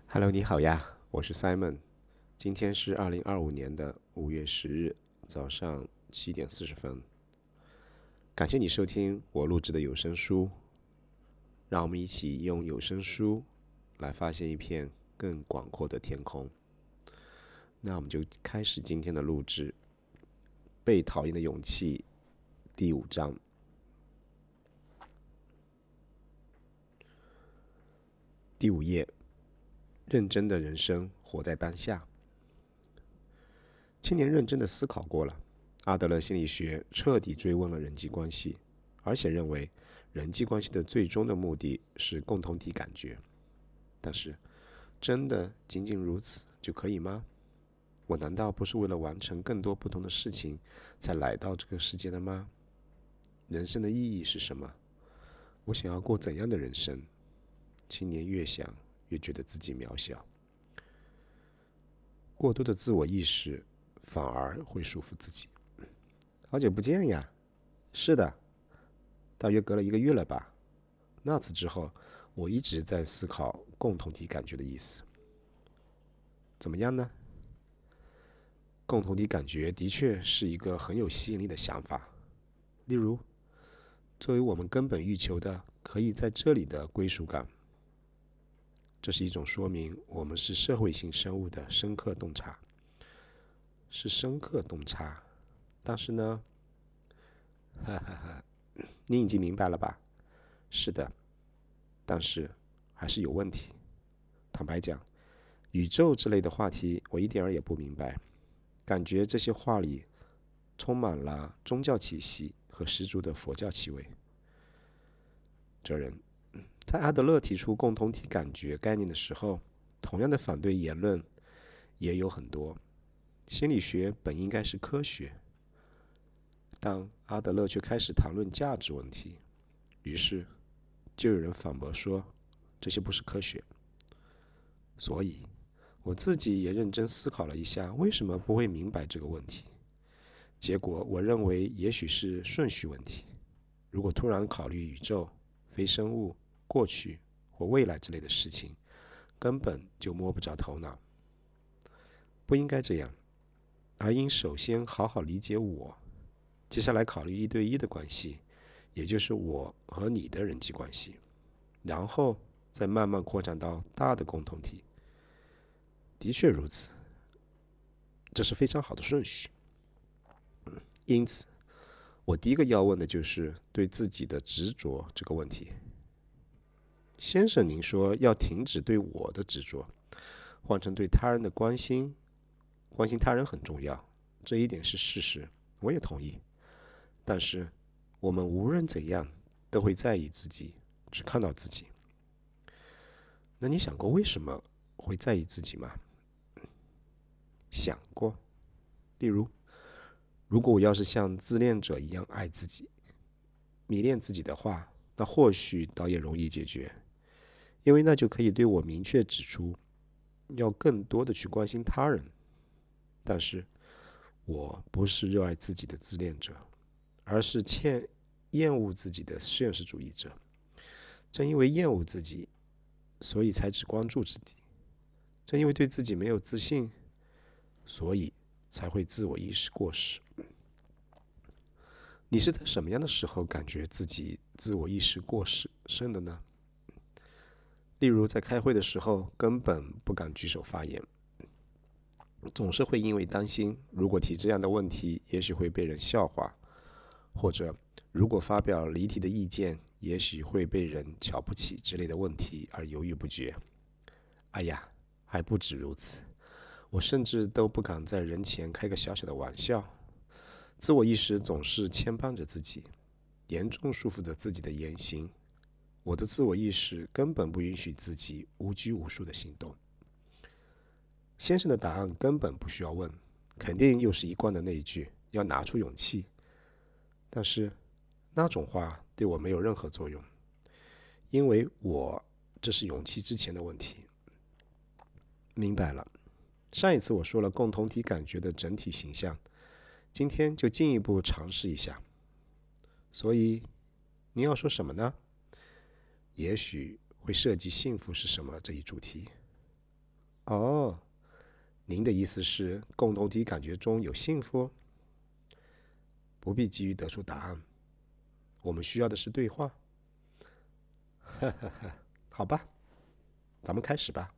Hello，你好呀，我是 Simon。今天是2025年的5月10日早上7点40分。感谢你收听我录制的有声书，让我们一起用有声书来发现一片更广阔的天空。那我们就开始今天的录制，《被讨厌的勇气》第5章。第5页，认真的人生，活在当下。青年认真地思考过了，阿德勒心理学彻底追问了人际关系，而且认为人际关系的最终的目的是共同体感觉。但是，真的仅仅如此就可以吗？我难道不是为了完成更多不同的事情才来到这个世界的吗？人生的意义是什么？我想要过怎样的人生？青年越想越觉得自己渺小，过多的自我意识反而会束缚自己。好久不见呀！是的，大约隔了1个月了吧。那次之后，我一直在思考共同体感觉的意思。怎么样呢？共同体感觉的确是一个很有吸引力的想法。例如，作为我们根本欲求的可以在这里的归属感，这是一种说明我们是社会性生物的深刻洞察。是深刻洞察，但是呢，哈哈哈，你已经明白了吧？是的，但是还是有问题。坦白讲，宇宙之类的话题我一点儿也不明白，感觉这些话里充满了宗教气息和十足的佛教气味。这人在阿德勒提出共同体感觉概念的时候，同样的反对言论也有很多。心理学本应该是科学，但阿德勒却开始谈论价值问题，于是就有人反驳说这些不是科学。所以我自己也认真思考了一下，为什么不会明白这个问题。结果我认为也许是顺序问题。如果突然考虑宇宙、非生物、过去或未来之类的事情，根本就摸不着头脑。不应该这样，而应首先好好理解我，接下来考虑1对1的关系，也就是我和你的人际关系，然后再慢慢扩展到大的共同体。的确如此，这是非常好的顺序。因此，我第一个要问的就是对自己的执着这个问题。先生，您说要停止对我的执着，换成对他人的关心。关心他人很重要，这一点是事实，我也同意。但是，我们无论怎样都会在意自己，只看到自己。那你想过为什么会在意自己吗？想过。例如，如果我要是像自恋者一样爱自己、迷恋自己的话，那或许倒也容易解决，因为那就可以对我明确指出，要更多的去关心他人。但是，我不是热爱自己的自恋者，而是厌恶自己的现实主义者。正因为厌恶自己，所以才只关注自己；正因为对自己没有自信，所以才会自我意识过时。你是在什么样的时候感觉自己自我意识过剩的呢？例如在开会的时候根本不敢举手发言，总是会因为担心如果提这样的问题也许会被人笑话，或者如果发表离题的意见也许会被人瞧不起之类的问题而犹豫不决。哎呀，还不止如此，我甚至都不敢在人前开个小小的玩笑。自我意识总是牵绊着自己，严重束缚着自己的言行。我的自我意识根本不允许自己无拘无束的行动。先生的答案根本不需要问，肯定又是一贯的那一句，要拿出勇气。但是那种话对我没有任何作用，因为这是勇气之前的问题。明白了，上一次我说了共同体感觉的整体形象，今天就进一步尝试一下。所以你要说什么呢？也许会涉及幸福是什么这一主题。 哦，您的意思是共同体感觉中有幸福？不必急于得出答案，我们需要的是对话。好吧，咱们开始吧。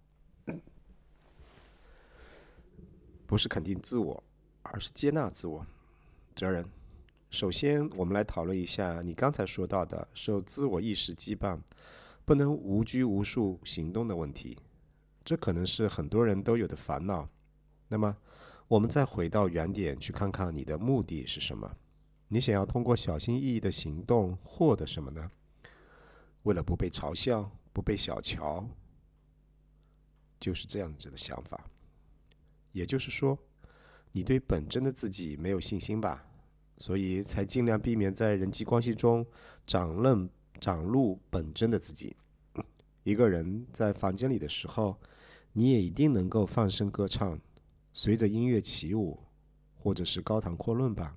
不是肯定自我，而是接纳自我。责任。首先，我们来讨论一下你刚才说到的受自我意识羁绊，不能无拘无束行动的问题。这可能是很多人都有的烦恼。那么，我们再回到原点，去看看你的目的是什么？你想要通过小心翼翼的行动获得什么呢？为了不被嘲笑，不被小瞧，就是这样子的想法。也就是说，你对本真的自己没有信心吧？所以才尽量避免在人际关系中展露本真的自己。一个人在房间里的时候，你也一定能够放声歌唱，随着音乐起舞，或者是高谈阔论吧。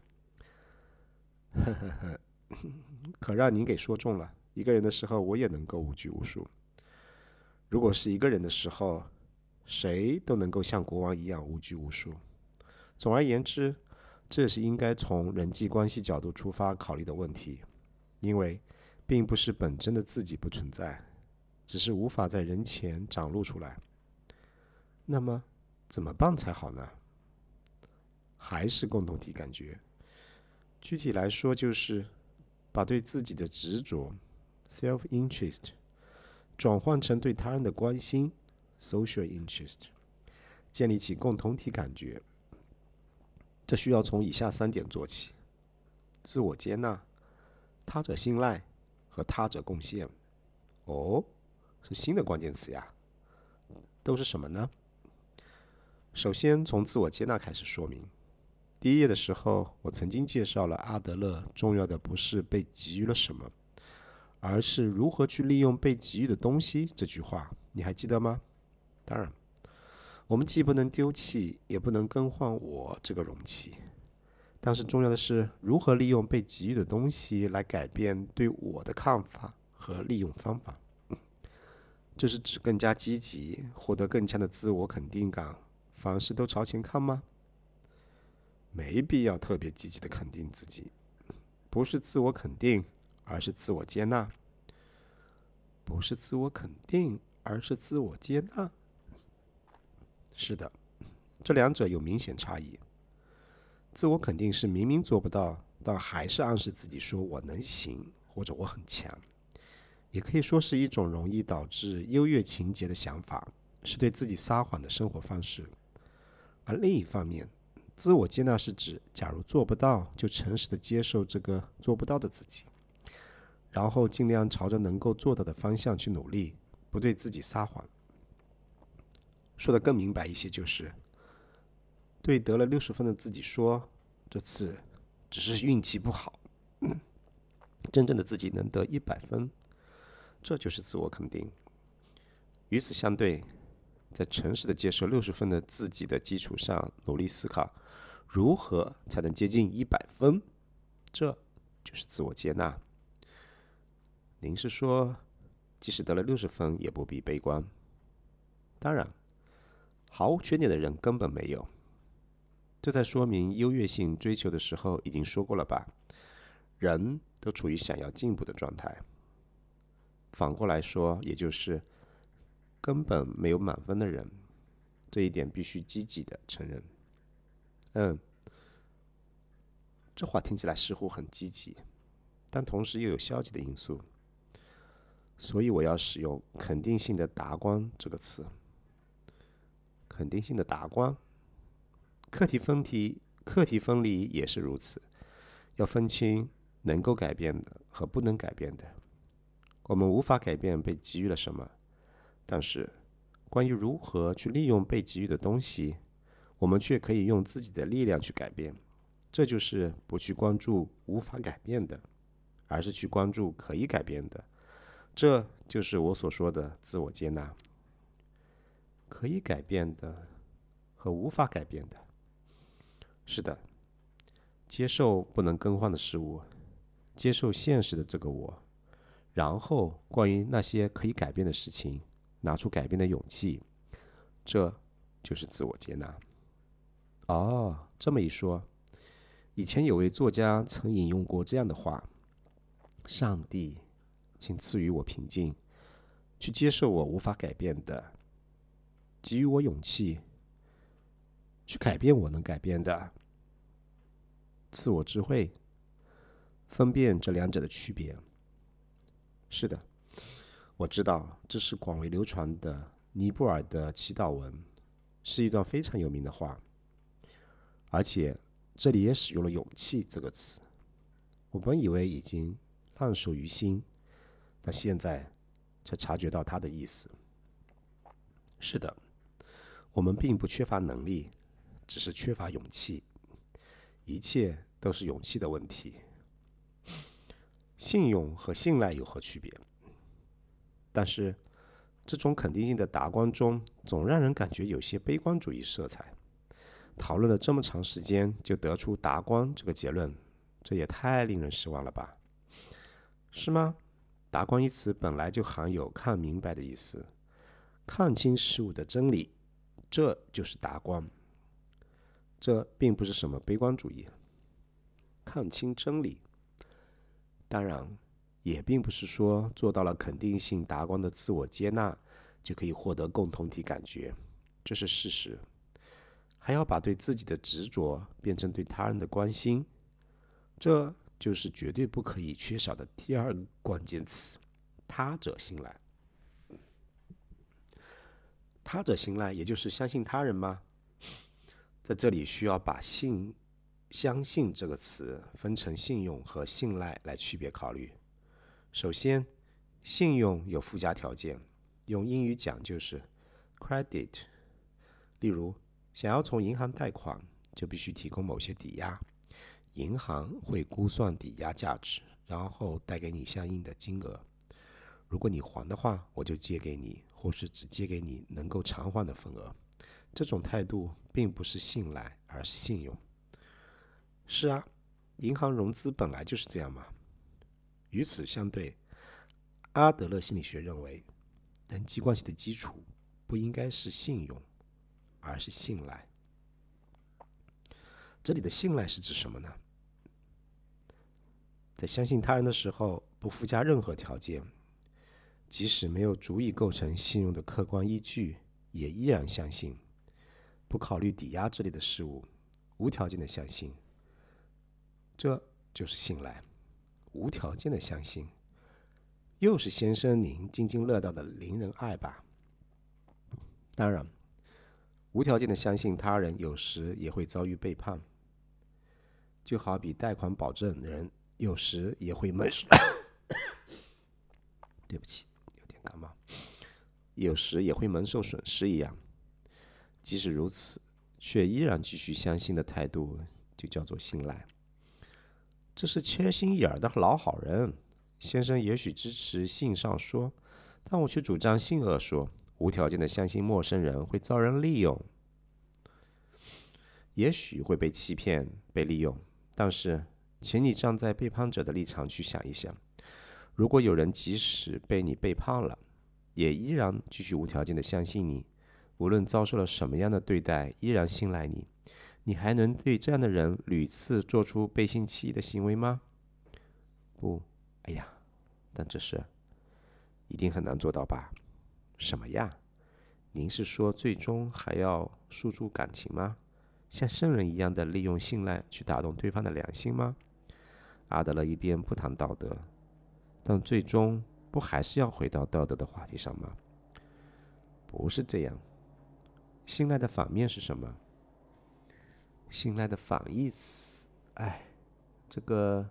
可让您给说中了。一个人的时候，我也能够无拘无束。如果是一个人的时候，谁都能够像国王一样无拘无束。总而言之，这是应该从人际关系角度出发考虑的问题，因为并不是本真的自己不存在，只是无法在人前展露出来。那么，怎么办才好呢？还是共同体感觉。具体来说，就是把对自己的执着 （self-interest） 转换成对他人的关心 （social interest），建立起共同体感觉。这需要从以下3点做起：自我接纳、他者信赖和他者贡献。哦，是新的关键词呀。都是什么呢？首先从自我接纳开始说明。第1页的时候，我曾经介绍了阿德勒重要的不是被给予了什么，而是如何去利用被给予的东西这句话，你还记得吗？当然，我们既不能丢弃，也不能更换我这个容器。但是重要的是，如何利用被给予的东西来改变对我的看法和利用方法。这是指更加积极，获得更强的自我肯定感，凡事都朝前看吗？没必要特别积极的肯定自己，不是自我肯定，而是自我接纳。不是自我肯定，而是自我接纳。是的，这2者有明显差异。自我肯定是明明做不到，但还是暗示自己说我能行，或者我很强。也可以说是一种容易导致优越情节的想法，是对自己撒谎的生活方式。而另一方面，自我接纳是指，假如做不到，就诚实的接受这个做不到的自己，然后尽量朝着能够做到的方向去努力，不对自己撒谎。说得更明白一些，就是对得了60分的自己说，这次只是运气不好，真正的自己能得100分，这就是自我肯定。与此相对，在诚实的接受60分的自己的基础上，努力思考如何才能接近100分，这就是自我接纳。您是说，即使得了60分，也不必悲观？当然，毫无缺点的人根本没有。这在说明优越性追求的时候已经说过了吧？人都处于想要进步的状态。反过来说，也就是根本没有满分的人，这一点必须积极的承认。这话听起来似乎很积极，但同时又有消极的因素，所以我要使用肯定性的达观这个词。肯定性的达观，课题分离也是如此，要分清能够改变的和不能改变的。我们无法改变被给予了什么，但是关于如何去利用被给予的东西，我们却可以用自己的力量去改变。这就是不去关注无法改变的，而是去关注可以改变的。这就是我所说的自我接纳。可以改变的和无法改变的。是的，接受不能更换的事物，接受现实的这个我，然后关于那些可以改变的事情，拿出改变的勇气，这就是自我接纳。哦，这么一说，以前有位作家曾引用过这样的话：上帝，请赐予我平静，去接受我无法改变的，给予我勇气，去改变我能改变的，赐我智慧，分辨这两者的区别。是的，我知道这是广为流传的尼泊尔的祈祷文，是一段非常有名的话，而且这里也使用了勇气这个词。我本以为已经烂熟于心，但现在才察觉到它的意思。是的，我们并不缺乏能力，只是缺乏勇气。一切都是勇气的问题。信用和信赖有何区别？但是这种肯定性的达观中，总让人感觉有些悲观主义色彩。讨论了这么长时间，就得出达观这个结论，这也太令人失望了吧？是吗？达观一词本来就含有看明白的意思，看清事物的真理，这就是达观。这并不是什么悲观主义。看清真理，当然也并不是说做到了肯定性达观的自我接纳，就可以获得共同体感觉，这是事实。还要把对自己的执着变成对他人的关心，这就是绝对不可以缺少的第二个关键词：他者信赖。他者信赖也就是相信他人吗？在这里需要把相信这个词分成信用和信赖来区别考虑。首先，信用有附加条件，用英语讲就是 credit。例如，想要从银行贷款，就必须提供某些抵押，银行会估算抵押价值，然后贷给你相应的金额。如果你还的话，我就借给你，或是只借给你能够偿还的份额。这种态度并不是信赖，而是信用。是啊，银行融资本来就是这样嘛。与此相对，阿德勒心理学认为，人际关系的基础不应该是信用，而是信赖。这里的信赖是指什么呢？在相信他人的时候，不附加任何条件，即使没有足以构成信用的客观依据，也依然相信，不考虑抵押之类的事物，无条件的相信。这就是信赖，无条件的相信。又是先生您津津乐道的邻人爱吧？当然，无条件的相信他人有时也会遭遇背叛，就好比贷款保证人有时也会对不起，有点感冒，有时也会蒙受损失一样。即使如此，却依然继续相信的态度，就叫做信赖。这是缺心眼儿的老好人。先生也许支持信上说，但我却主张信恶说，无条件的相信陌生人会遭人利用，也许会被欺骗、被利用，但是，请你站在背叛者的立场去想一想，如果有人即使被你背叛了，也依然继续无条件的相信你，无论遭受了什么样的对待，依然信赖你，你还能对这样的人屡次做出背信弃义的行为吗？不，哎呀，但这事一定很难做到吧？什么呀？您是说最终还要诉诸感情吗？像圣人一样的利用信赖去打动对方的良心吗？阿德勒一边不谈道德，但最终不还是要回到道德的话题上吗？不是这样。信赖的反面是什么？信赖的反义词，这个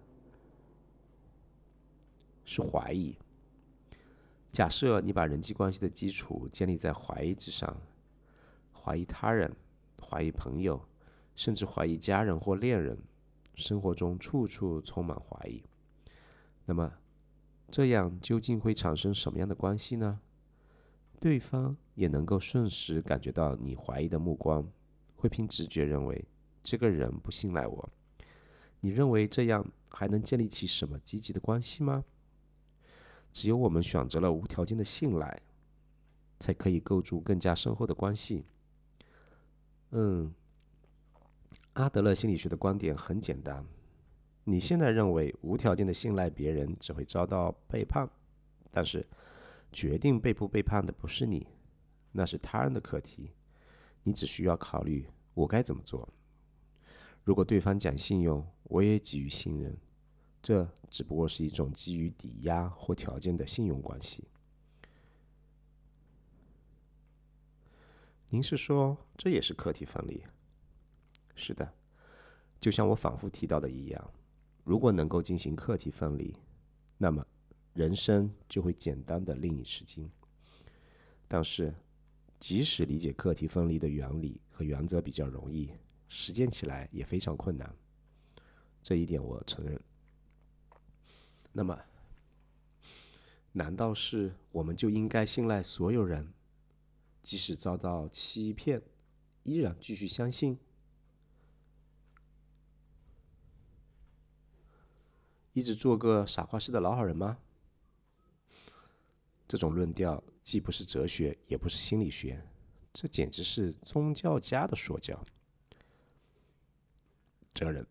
是怀疑。假设你把人际关系的基础建立在怀疑之上，怀疑他人，怀疑朋友，甚至怀疑家人或恋人，生活中处处充满怀疑，那么这样究竟会产生什么样的关系呢？对方也能够瞬时感觉到你怀疑的目光，会凭直觉认为这个人不信赖我。你认为这样还能建立起什么积极的关系吗？只有我们选择了无条件的信赖，才可以构筑更加深厚的关系。 阿德勒心理学的观点很简单，你现在认为无条件的信赖别人只会遭到背叛，但是决定背不背叛的不是你，那是他人的课题，你只需要考虑我该怎么做。如果对方讲信用，我也给予信任，这只不过是一种基于抵押或条件的信用关系。您是说这也是课题分离？是的，就像我反复提到的一样，如果能够进行课题分离，那么人生就会简单的令你吃惊。但是即使理解课题分离的原理和原则比较容易，实践起来也非常困难，这一点我承认。那么难道是我们就应该信赖所有人，即使遭到欺骗依然继续相信？一直做个傻瓜式的老好人吗？这种论调既不是哲学，也不是心理学，这简直是宗教家的说教。哲人，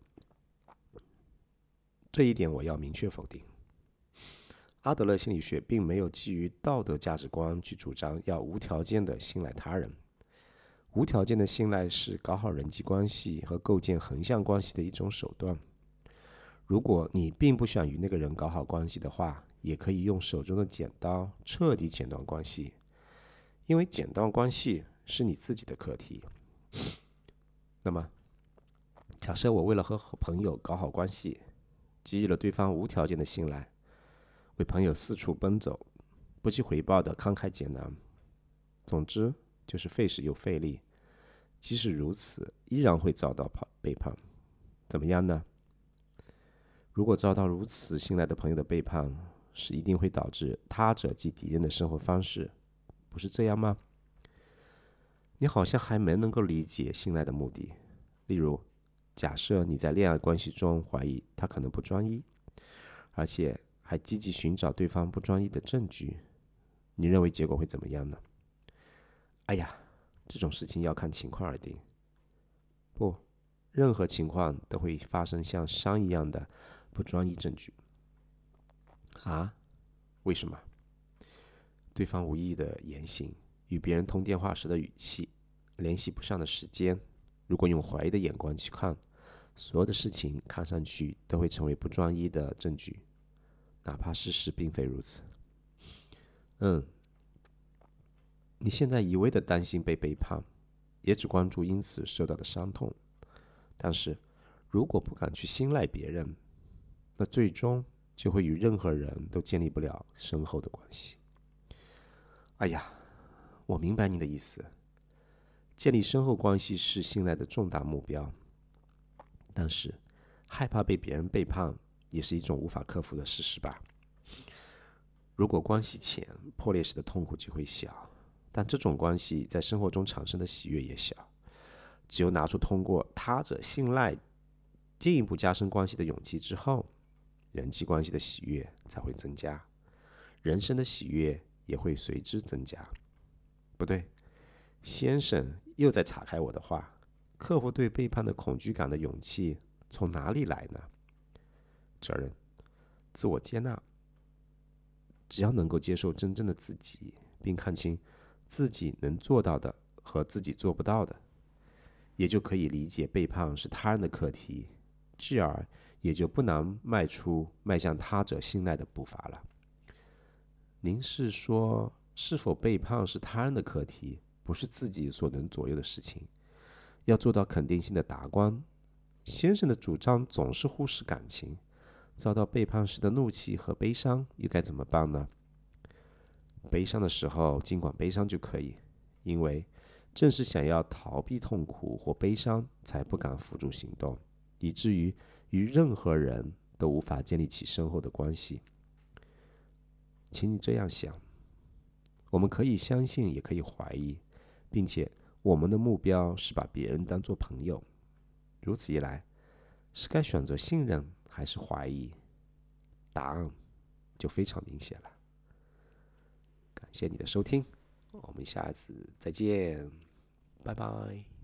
这一点我要明确否定。阿德勒心理学并没有基于道德价值观去主张要无条件的信赖他人。无条件的信赖是搞好人际关系和构建横向关系的一种手段。如果你并不想与那个人搞好关系的话，也可以用手中的剪刀彻底剪断关系，因为剪断关系是你自己的课题。那么，假设我为了和朋友搞好关系，给予了对方无条件的信赖，为朋友四处奔走，不计回报的慷慨解囊，总之就是费时又费力。即使如此，依然会遭到背叛，怎么样呢？如果遭到如此信赖的朋友的背叛，是一定会导致他者即敌人的生活方式，不是这样吗？你好像还没能够理解信赖的目的。例如，假设你在恋爱关系中怀疑他可能不专一，而且还积极寻找对方不专一的证据，你认为结果会怎么样呢？哎呀，这种事情要看情况而定。不，任何情况都会发生像伤一样的不专一证据。啊？为什么？对方无意的言行，与别人通电话时的语气，联系不上的时间，如果用怀疑的眼光去看，所有的事情看上去都会成为不专一的证据，哪怕事实并非如此。你现在一味的担心被背叛，也只关注因此受到的伤痛。但是，如果不敢去信赖别人，那最终就会与任何人都建立不了深厚的关系。哎呀，我明白你的意思。建立深厚关系是信赖的重大目标，但是害怕被别人背叛也是一种无法克服的事实吧。如果关系浅，破裂时的痛苦就会小，但这种关系在生活中产生的喜悦也小。只有拿出通过他者信赖进一步加深关系的勇气之后，人际关系的喜悦才会增加，人生的喜悦也会随之增加。不对，先生又在岔开我的话，克服对背叛的恐惧感的勇气从哪里来呢？责任，自我接纳。只要能够接受真正的自己，并看清自己能做到的和自己做不到的，也就可以理解背叛是他人的课题，继而也就不难迈向他者信赖的步伐了。您是说，是否背叛是他人的课题，不是自己所能左右的事情？要做到肯定性的达观。先生的主张总是忽视感情，遭到背叛时的怒气和悲伤又该怎么办呢？悲伤的时候尽管悲伤就可以，因为正是想要逃避痛苦或悲伤，才不敢付诸行动，以至于与任何人都无法建立起深厚的关系。请你这样想，我们可以相信，也可以怀疑，并且我们的目标是把别人当作朋友。如此一来，是该选择信任还是怀疑？答案就非常明显了。感谢你的收听，我们下次再见，拜拜。